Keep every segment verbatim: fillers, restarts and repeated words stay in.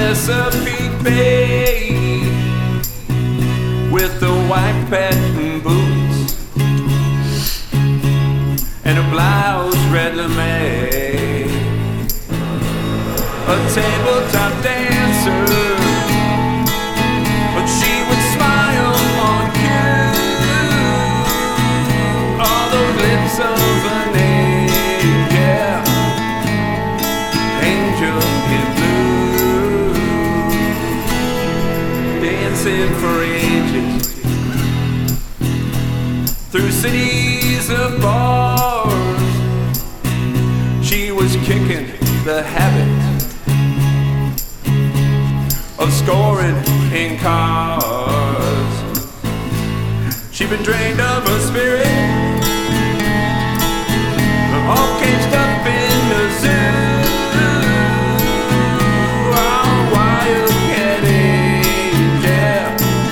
Chesapeake Bay with the white patent boots and a blouse red lame, a tabletop dancer, but she would smile on cue. All those lips of an angel, angel in blue, dancing for ages through cities of bars. She was kicking the habit of scoring in cars. She'd been drained of her spirit, all caged up in the zoo. Oh, wildcat angel,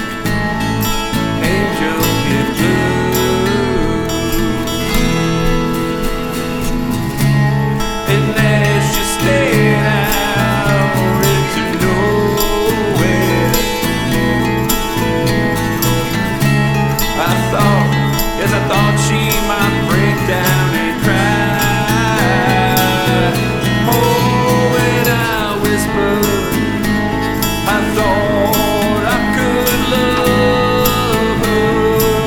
angel in blue. And there she stayed out into nowhere. I thought, yes, I thought she might break down and cry. Oh, when I whispered, I thought I could love her.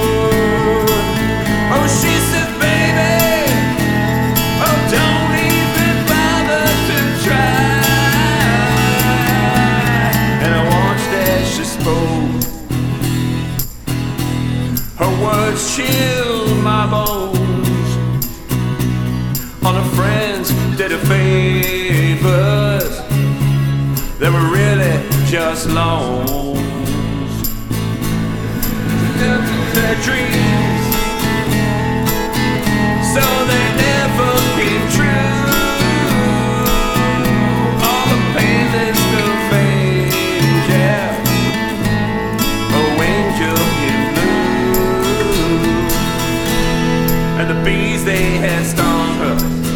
Oh, she said, baby, oh, don't even bother to try. And I watched as she spoke. Her words chilled my bones. All her friends did her favors. They were really just loans. Their dreams, so they never came true. All the pain that still fades, yeah. Oh, angel in blue. And the bees they had stung her,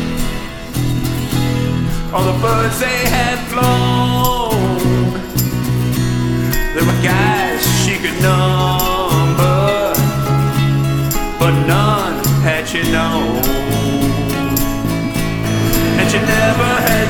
all the birds they had flown. There were guys she could number, but none had she known. And she never had